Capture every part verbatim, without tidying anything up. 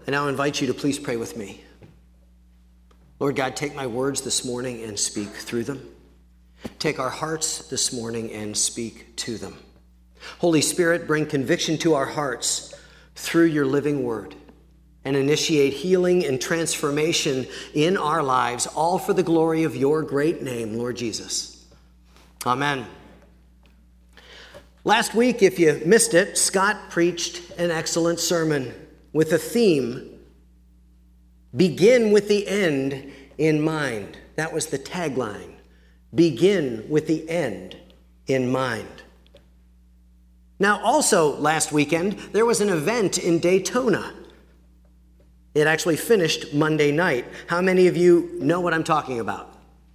I now invite you to please pray with me. Lord God, take my words this morning and speak through them. Take our hearts this morning and speak to them. Holy Spirit, bring conviction to our hearts through your living word and initiate healing and transformation in our lives, all for the glory of your great name, Lord Jesus. Amen. Last week, if you missed it, Scott preached an excellent sermon with a theme, begin with the end in mind. That was the tagline. Begin with the end in mind. Now, also last weekend, there was an event in Daytona. It actually finished Monday night. How many of you know what I'm talking about?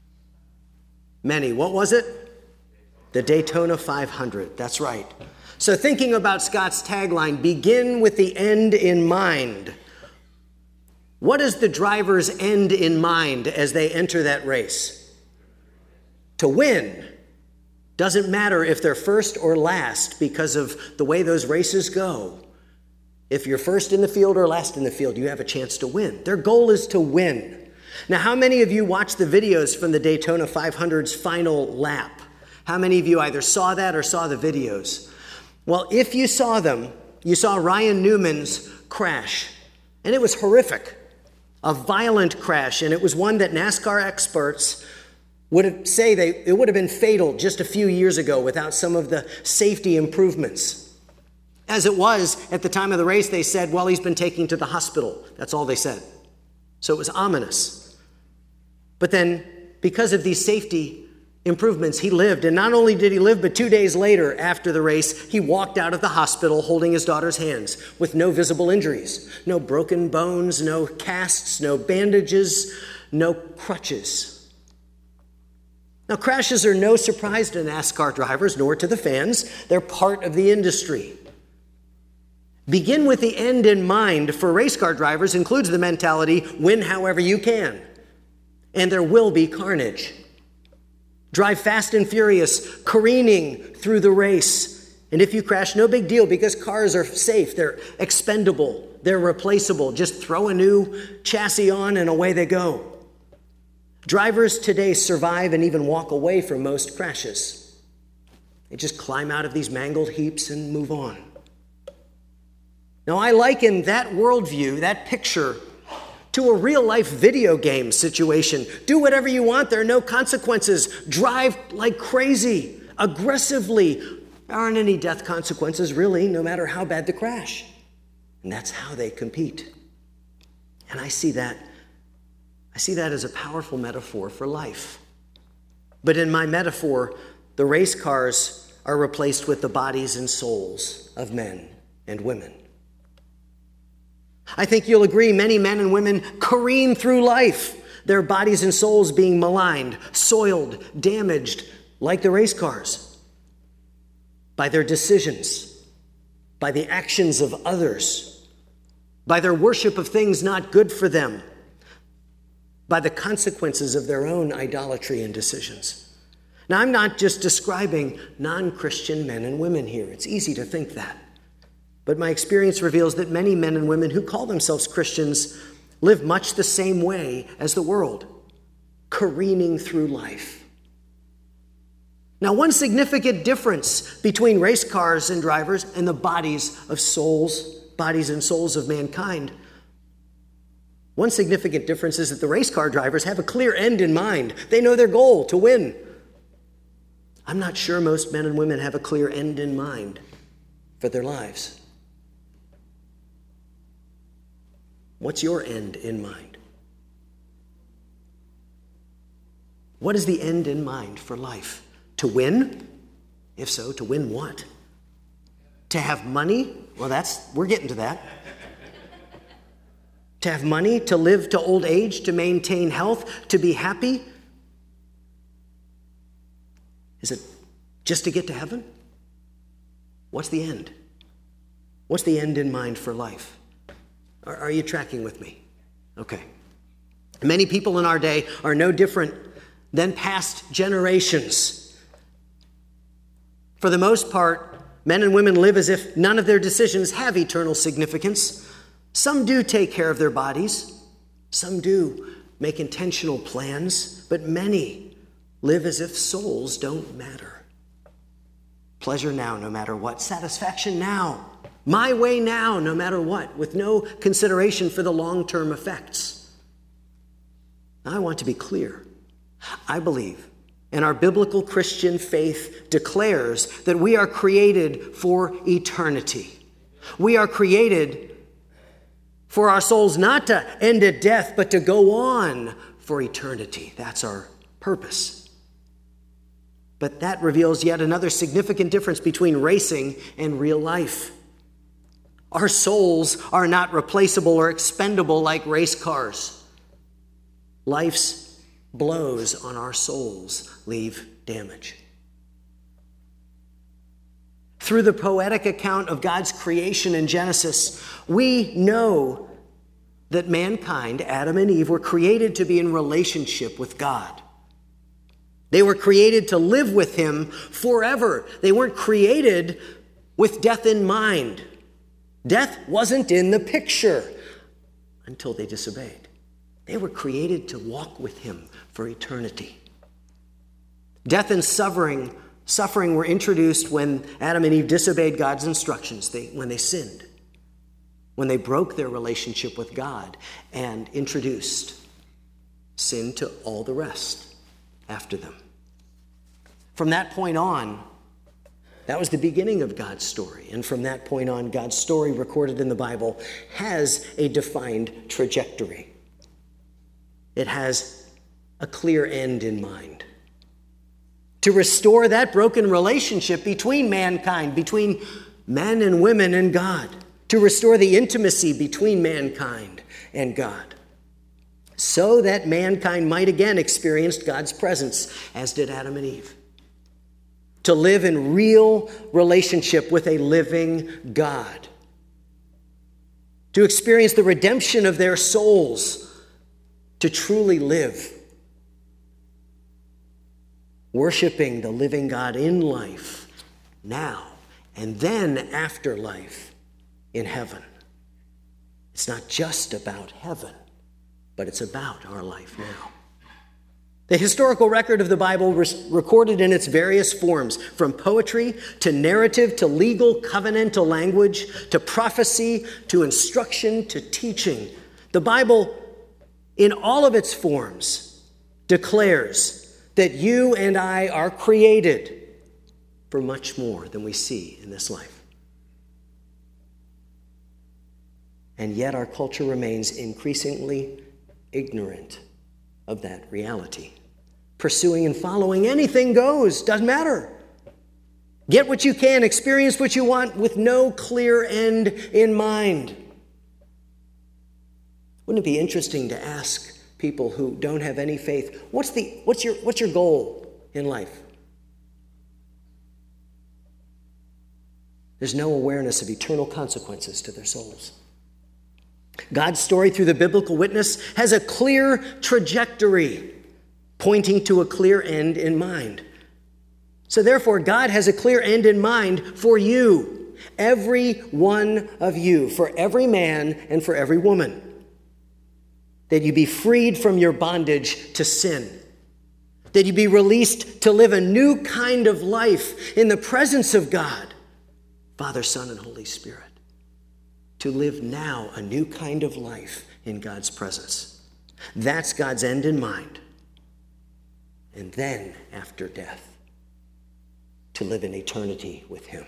Many. What was it? The Daytona five hundred. That's right. So thinking about Scott's tagline, begin with the end in mind. What does the driver's end in mind as they enter that race? To win. Doesn't matter if they're first or last because of the way those races go. If you're first in the field or last in the field, you have a chance to win. Their goal is to win. Now, how many of you watched the videos from the Daytona five hundred's final lap? How many of you either saw that or saw the videos? Well, if you saw them, you saw Ryan Newman's crash, and it was horrific. A violent crash, and it was one that NASCAR experts would say they, it would have been fatal just a few years ago without some of the safety improvements. As it was, at the time of the race, they said, well, he's been taken to the hospital. That's all they said. So it was ominous. But then, because of these safety improvements, he lived. And not only did he live, but two days later after the race, he walked out of the hospital holding his daughter's hands with no visible injuries, no broken bones, no casts, no bandages, no crutches. Now, crashes are no surprise to NASCAR drivers, nor to the fans. They're part of the industry. Begin with the end in mind for race car drivers includes the mentality, win however you can. And there will be carnage. Drive fast and furious, careening through the race. And if you crash, no big deal because cars are safe. They're expendable. They're replaceable. Just throw a new chassis on and away they go. Drivers today survive and even walk away from most crashes. They just climb out of these mangled heaps and move on. Now, I liken that worldview, that picture, to a real-life video game situation. Do whatever you want. There are no consequences. Drive like crazy, aggressively. There aren't any death consequences, really, no matter how bad the crash. And that's how they compete. And I see that, I see that as a powerful metaphor for life. But in my metaphor, the race cars are replaced with the bodies and souls of men and women. I think you'll agree many men and women careen through life, their bodies and souls being maligned, soiled, damaged, like the race cars, by their decisions, by the actions of others, by their worship of things not good for them, by the consequences of their own idolatry and decisions. Now, I'm not just describing non-Christian men and women here. It's easy to think that. But my experience reveals that many men and women who call themselves Christians live much the same way as the world, careening through life. Now, one significant difference between race cars and drivers and the bodies of souls, bodies and souls of mankind, one significant difference is that the race car drivers have a clear end in mind. They know their goal, to win. I'm not sure most men and women have a clear end in mind for their lives. What's your end in mind? What is the end in mind for life? To win? If so, to win what? To have money? Well, that's, we're getting to that. To have money, to live to old age, to maintain health, to be happy? Is it just to get to heaven? What's the end? What's the end in mind for life? Are, are you tracking with me? Okay. Many people in our day are no different than past generations. For the most part, men and women live as if none of their decisions have eternal significance. Some do take care of their bodies. Some do make intentional plans, but many live as if souls don't matter. Pleasure now, no matter what. Satisfaction now. My way now, no matter what, with no consideration for the long-term effects. Now, I want to be clear. I believe, and our biblical Christian faith declares, that we are created for eternity. We are created for our souls not to end at death, but to go on for eternity. That's our purpose. But that reveals yet another significant difference between racing and real life. Our souls are not replaceable or expendable like race cars. Life's blows on our souls leave damage. Through the poetic account of God's creation in Genesis, we know that mankind, Adam and Eve, were created to be in relationship with God. They were created to live with him forever. They weren't created with death in mind. Death wasn't in the picture until they disobeyed. They were created to walk with him for eternity. Death and suffering, suffering were introduced when Adam and Eve disobeyed God's instructions, they, when they sinned, when they broke their relationship with God and introduced sin to all the rest after them. From that point on, that was the beginning of God's story. And from that point on, God's story recorded in the Bible has a defined trajectory. It has a clear end in mind. To restore that broken relationship between mankind, between men and women and God. To restore the intimacy between mankind and God. So that mankind might again experience God's presence, as did Adam and Eve. To live in real relationship with a living God. To experience the redemption of their souls. To truly live, worshiping the living God in life now, and then after life in heaven. It's not just about heaven, but it's about our life now. The historical record of the Bible was recorded in its various forms, from poetry to narrative to legal covenantal language to prophecy to instruction to teaching. The Bible, in all of its forms, declares that you and I are created for much more than we see in this life. And yet our culture remains increasingly ignorant of that reality. Pursuing and following anything goes, doesn't matter. Get what you can, experience what you want with no clear end in mind. Wouldn't it be interesting to ask people who don't have any faith, what's the what's your what's your goal in life? There's no awareness of eternal consequences to their souls. God's story through the biblical witness has a clear trajectory, pointing to a clear end in mind. So therefore, God has a clear end in mind for you, every one of you, for every man and for every woman. That you be freed from your bondage to sin. That you be released to live a new kind of life in the presence of God, Father, Son, and Holy Spirit. To live now a new kind of life in God's presence. That's God's end in mind. And then, after death, to live in eternity with him.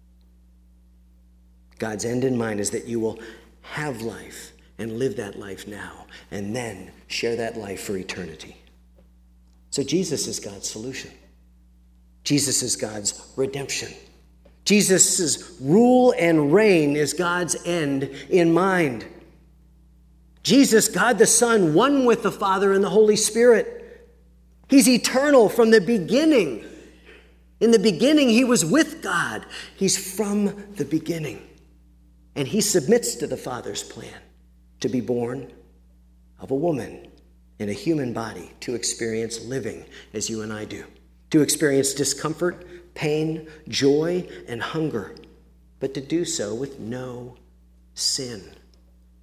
God's end in mind is that you will have life and live that life now, and then share that life for eternity. So Jesus is God's solution. Jesus is God's redemption. Jesus' rule and reign is God's end in mind. Jesus, God the Son, one with the Father and the Holy Spirit. He's eternal from the beginning. In the beginning, he was with God. He's from the beginning. And he submits to the Father's plan to be born of a woman in a human body, to experience living as you and I do, to experience discomfort, pain, joy, and hunger, but to do so with no sin.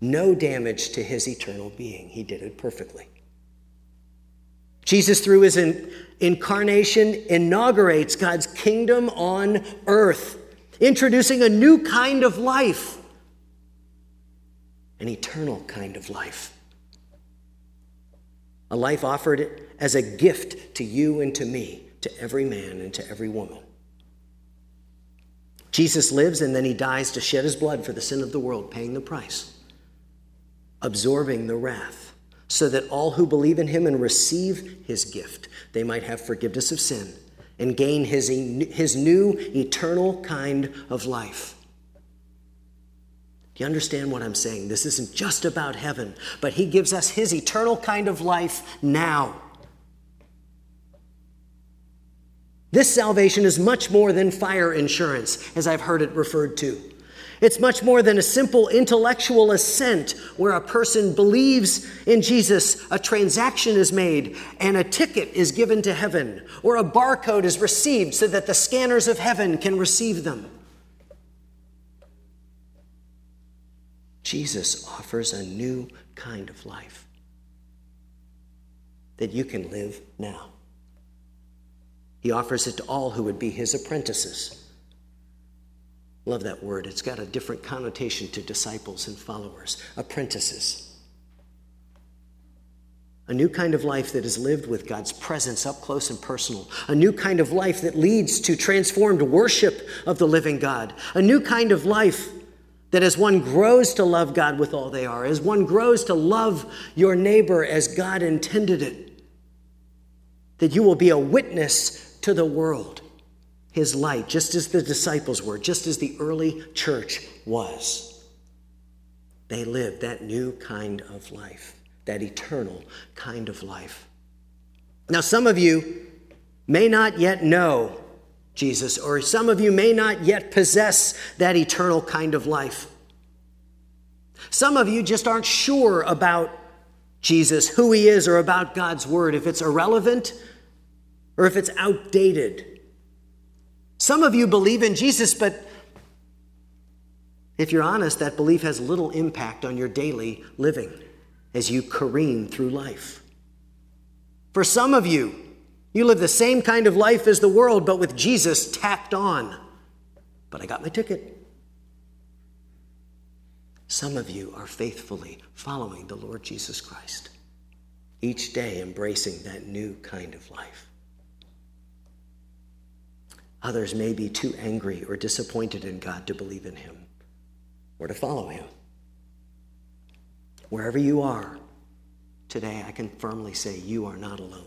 no damage to his eternal being. He did it perfectly. Jesus, through his in- incarnation, inaugurates God's kingdom on earth, introducing a new kind of life, an eternal kind of life. A life offered as a gift to you and to me, to every man and to every woman. Jesus lives and then he dies to shed his blood for the sin of the world, paying the price, absorbing the wrath, so that all who believe in him and receive his gift, they might have forgiveness of sin and gain his, his new eternal kind of life. Do you understand what I'm saying? This isn't just about heaven, but he gives us his eternal kind of life now. This salvation is much more than fire insurance, as I've heard it referred to. It's much more than a simple intellectual assent where a person believes in Jesus, a transaction is made, and a ticket is given to heaven, or a barcode is received so that the scanners of heaven can receive them. Jesus offers a new kind of life that you can live now. He offers it to all who would be his apprentices. Love that word. It's got a different connotation to disciples and followers. Apprentices. A new kind of life that is lived with God's presence up close and personal. A new kind of life that leads to transformed worship of the living God. A new kind of life that as one grows to love God with all they are, as one grows to love your neighbor as God intended it, that you will be a witness to the world, his light, just as the disciples were, just as the early church was. They lived that new kind of life, that eternal kind of life. Now, some of you may not yet know Jesus, or some of you may not yet possess that eternal kind of life. Some of you just aren't sure about Jesus, who he is, or about God's word, if it's irrelevant or if it's outdated. Some of you believe in Jesus, but if you're honest, that belief has little impact on your daily living as you careen through life. For some of you, you live the same kind of life as the world, but with Jesus tacked on. But I got my ticket. Some of you are faithfully following the Lord Jesus Christ, each day embracing that new kind of life. Others may be too angry or disappointed in God to believe in him or to follow him. Wherever you are today, I can firmly say you are not alone.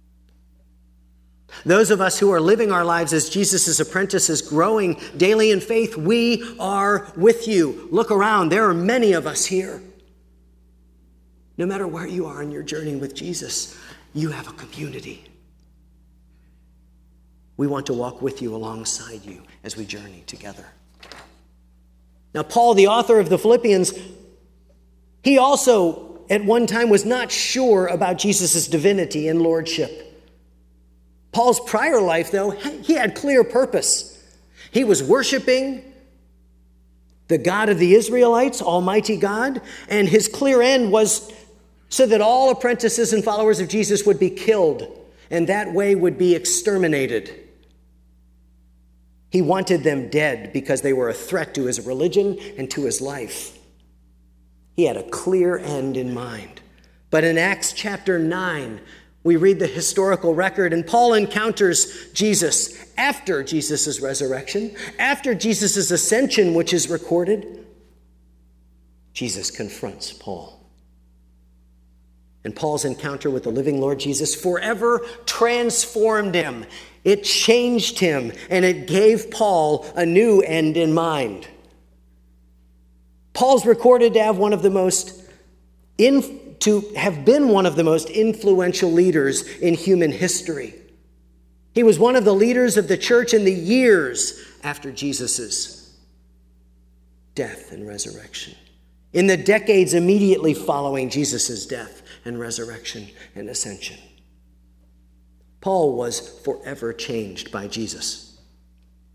Those of us who are living our lives as Jesus' apprentices, growing daily in faith, we are with you. Look around. There are many of us here. No matter where you are in your journey with Jesus, you have a community. We want to walk with you alongside you as we journey together. Now, Paul, the author of the Philippians, he also at one time was not sure about Jesus' divinity and lordship. Paul's prior life, though, he had clear purpose. He was worshiping the God of the Israelites, Almighty God, and his clear end was so that all apprentices and followers of Jesus would be killed, and that way would be exterminated. He wanted them dead because they were a threat to his religion and to his life. He had a clear end in mind. But in Acts chapter nine, we read the historical record, and Paul encounters Jesus after Jesus' resurrection, after Jesus' ascension, which is recorded. Jesus confronts Paul. And Paul's encounter with the living Lord Jesus forever transformed him. It changed him, and it gave Paul a new end in mind. Paul's recorded to have one of the most in, to have been one of the most influential leaders in human history. He was one of the leaders of the church in the years after Jesus' death and resurrection, in the decades immediately following Jesus' death and resurrection and ascension. Paul was forever changed by Jesus.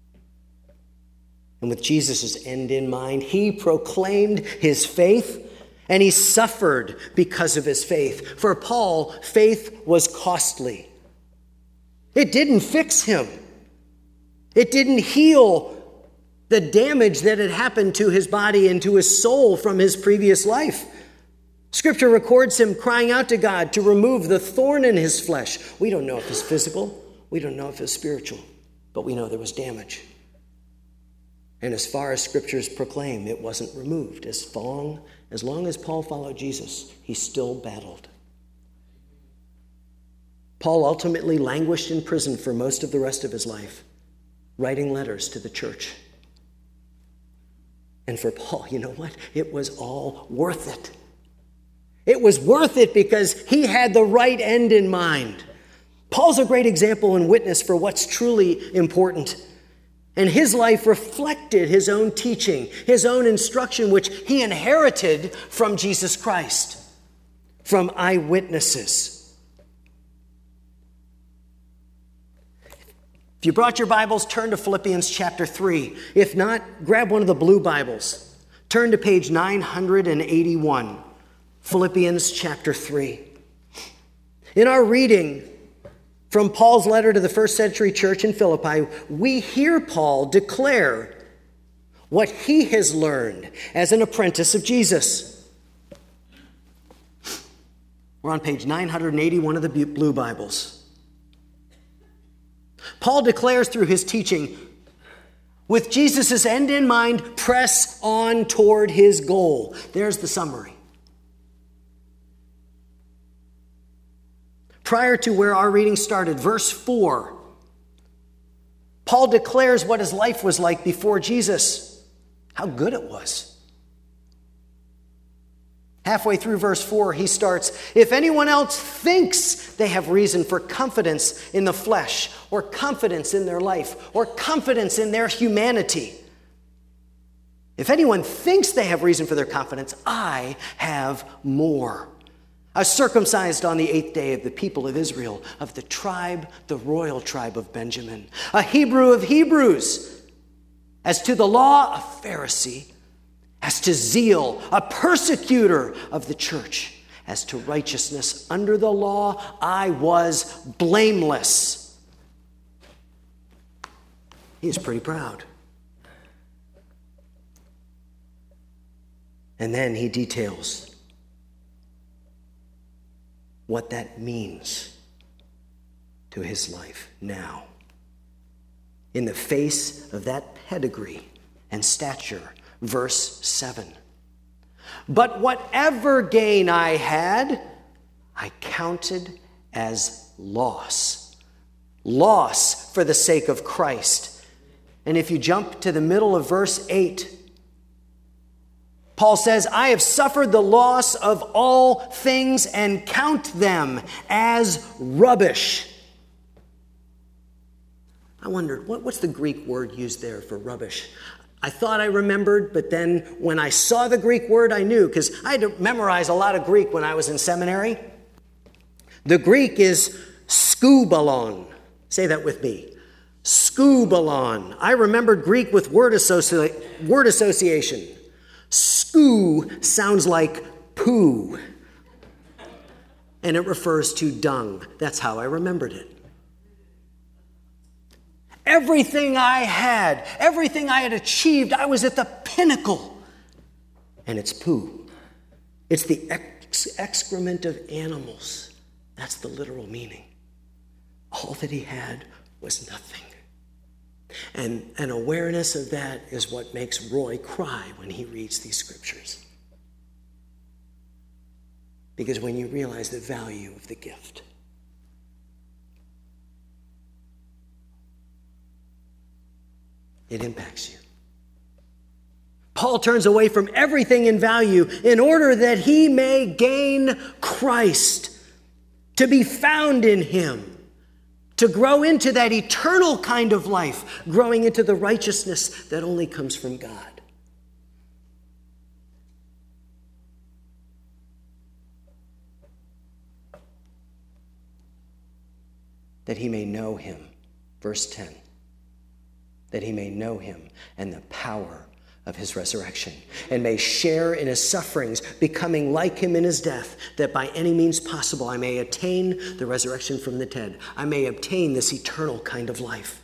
And with Jesus' end in mind, he proclaimed his faith And he suffered because of his faith. For Paul, faith was costly. It didn't fix him. It didn't heal the damage that had happened to his body and to his soul from his previous life. Scripture records him crying out to God to remove the thorn in his flesh. We don't know if it's physical. We don't know if it's spiritual. But we know there was damage. And as far as scriptures proclaim, it wasn't removed. As long, as long as Paul followed Jesus, he still battled. Paul ultimately languished in prison for most of the rest of his life, writing letters to the church. And for Paul, you know what? It was all worth it. It was worth it because he had the right end in mind. Paul's a great example and witness for what's truly important. And his life reflected his own teaching, his own instruction, which he inherited from Jesus Christ, from eyewitnesses. If you brought your Bibles, turn to Philippians chapter three. If not, grab one of the blue Bibles. Turn to page nine hundred eighty-one, Philippians chapter three. In our reading from Paul's letter to the first century church in Philippi, we hear Paul declare what he has learned as an apprentice of Jesus. We're on page nine hundred eighty-one of the blue Bibles. Paul declares through his teaching, with Jesus' end in mind, press on toward his goal. There's the summary. Prior to where our reading started, verse four, Paul declares what his life was like before Jesus, how good it was. Halfway through verse four, he starts, if anyone else thinks they have reason for confidence in the flesh, or confidence in their life, or confidence in their humanity, if anyone thinks they have reason for their confidence, I have more. I was circumcised on the eighth day of the people of Israel, of the tribe, the royal tribe of Benjamin, a Hebrew of Hebrews, as to the law, a Pharisee, as to zeal, a persecutor of the church, as to righteousness under the law, I was blameless. He is pretty proud. And then he details what that means to his life now. In the face of that pedigree and stature, verse seven. But whatever gain I had, I counted as loss. Loss for the sake of Christ. And if you jump to the middle of verse eight, Paul says, I have suffered the loss of all things and count them as rubbish. I wondered, what, what's the Greek word used there for rubbish? I thought I remembered, but then when I saw the Greek word, I knew, because I had to memorize a lot of Greek when I was in seminary. The Greek is skubalon. Say that with me. Skubalon. I remembered Greek with word, associ- word association. Sku sounds like poo, and it refers to dung. That's how I remembered it. Everything I had, everything I had achieved, I was at the pinnacle. And it's poo. It's the ex- excrement of animals. That's the literal meaning. All that he had was nothing. And an awareness of that is what makes Roy cry when he reads these scriptures. Because when you realize the value of the gift, it impacts you. Paul turns away from everything in value in order that he may gain Christ, to be found in him, to grow into that eternal kind of life, growing into the righteousness that only comes from God. That he may know him, verse ten. That he may know him and the power of his resurrection, and may share in his sufferings, becoming like him in his death, that by any means possible I may attain the resurrection from the dead. I may obtain this eternal kind of life.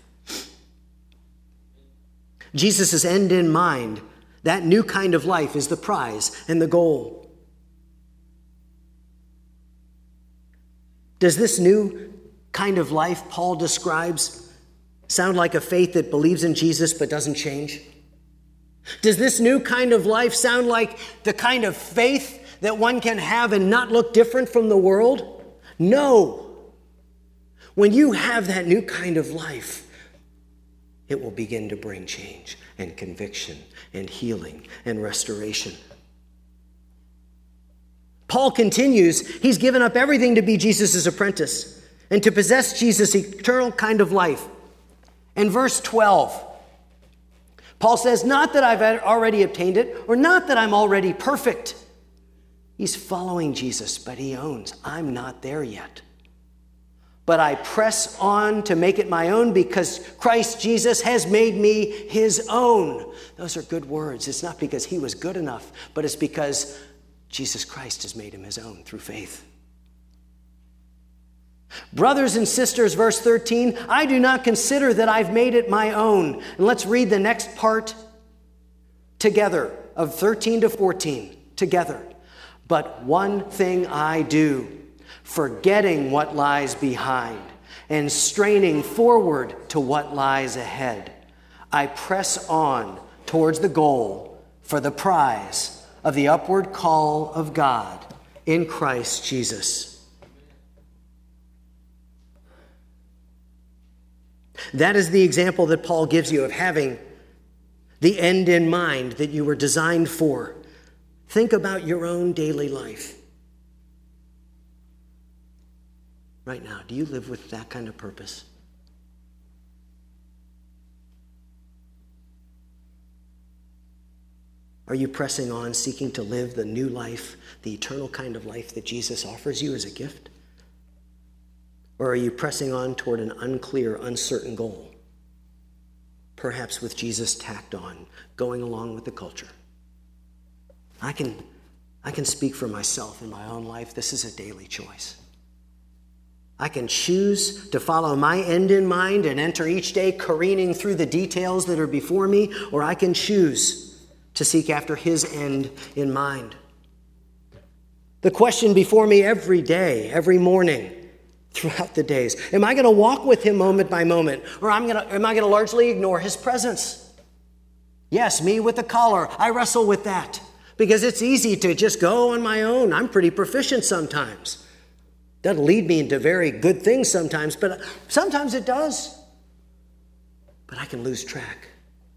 Jesus' end in mind, that new kind of life is the prize and the goal. Does this new kind of life Paul describes sound like a faith that believes in Jesus but doesn't change? Does this new kind of life sound like the kind of faith that one can have and not look different from the world? No. When you have that new kind of life, it will begin to bring change and conviction and healing and restoration. Paul continues, he's given up everything to be Jesus' apprentice and to possess Jesus' eternal kind of life. In verse twelve, Paul says, not that I've already obtained it, or not that I'm already perfect. He's following Jesus, but he owns, I'm not there yet. But I press on to make it my own because Christ Jesus has made me his own. Those are good words. It's not because he was good enough, but it's because Jesus Christ has made him his own through faith. Brothers and sisters, verse thirteen, I do not consider that I've made it my own. And let's read the next part together of thirteen to fourteen together. But one thing I do, forgetting what lies behind and straining forward to what lies ahead, I press on towards the goal for the prize of the upward call of God in Christ Jesus. That is the example that Paul gives you of having the end in mind that you were designed for. Think about your own daily life. Right now, do you live with that kind of purpose? Are you pressing on, seeking to live the new life, the eternal kind of life that Jesus offers you as a gift? Or are you pressing on toward an unclear, uncertain goal? Perhaps with Jesus tacked on, going along with the culture. I can, I can speak for myself in my own life. This is a daily choice. I can choose to follow my end in mind and enter each day careening through the details that are before me, or I can choose to seek after his end in mind. The question before me every day, every morning, throughout the days, am I going to walk with him moment by moment, or I'm going to, am I going to largely ignore his presence? Yes, me with the collar, I wrestle with that because it's easy to just go on my own. I'm pretty proficient sometimes. Doesn't lead me into very good things sometimes, but sometimes it does. But I can lose track.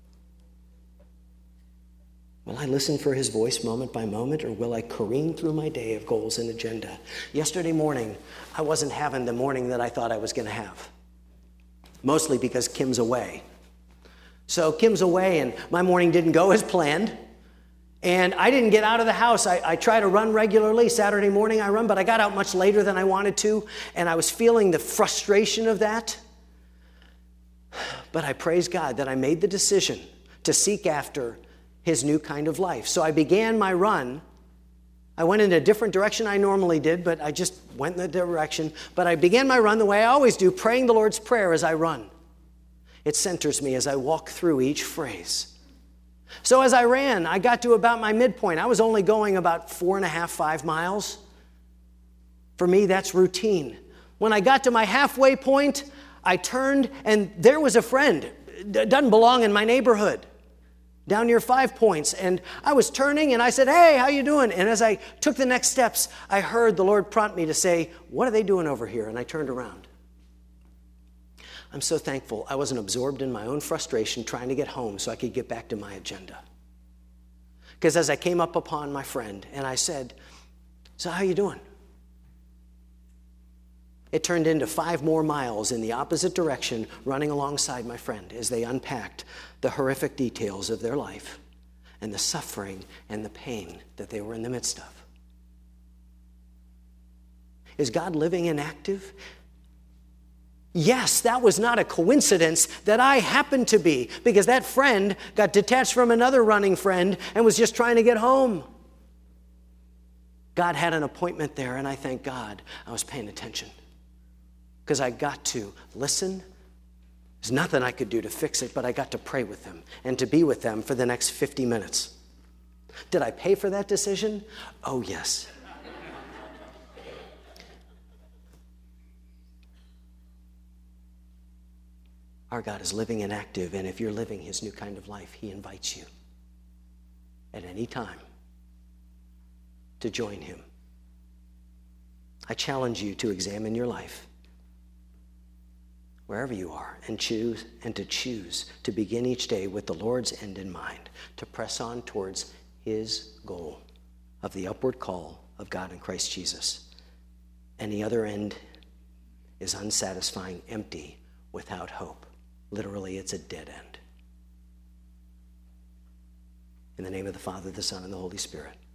Will I listen for his voice moment by moment, or will I careen through my day of goals and agenda? Yesterday morning, I wasn't having the morning that I thought I was going to have. Mostly because Kim's away. So Kim's away, and my morning didn't go as planned. And I didn't get out of the house. I, I try to run regularly. Saturday morning I run, but I got out much later than I wanted to. And I was feeling the frustration of that. But I praise God that I made the decision to seek after his new kind of life. So I began my run. I went in a different direction I normally did, but I just went in the direction. But I began my run the way I always do, praying the Lord's Prayer as I run. It centers me as I walk through each phrase. So as I ran, I got to about my midpoint. I was only going about four and a half, five miles. For me, that's routine. When I got to my halfway point, I turned, and there was a friend. It doesn't belong in my neighborhood. Down near Five Points, and I was turning, and I said, hey, how you doing? And as I took the next steps, I heard the Lord prompt me to say, what are they doing over here? And I turned around. I'm so thankful I wasn't absorbed in my own frustration trying to get home so I could get back to my agenda. Because as I came up upon my friend, and I said, so how you doing? It turned into five more miles in the opposite direction, running alongside my friend as they unpacked the horrific details of their life and the suffering and the pain that they were in the midst of. Is God living and active? Yes, that was not a coincidence that I happened to be, because that friend got detached from another running friend and was just trying to get home. God had an appointment there, and I thank God I was paying attention, because I got to listen. There's nothing I could do to fix it, but I got to pray with them and to be with them for the next fifty minutes. Did I pay for that decision? Oh, yes. Our God is living and active, and if you're living his new kind of life, he invites you at any time to join him. I challenge you to examine your life wherever you are, and choose and to choose to begin each day with the Lord's end in mind, to press on towards his goal of the upward call of God in Christ Jesus. Any other end is unsatisfying, empty, without hope. Literally, it's a dead end. In the name of the Father, the Son, and the Holy Spirit.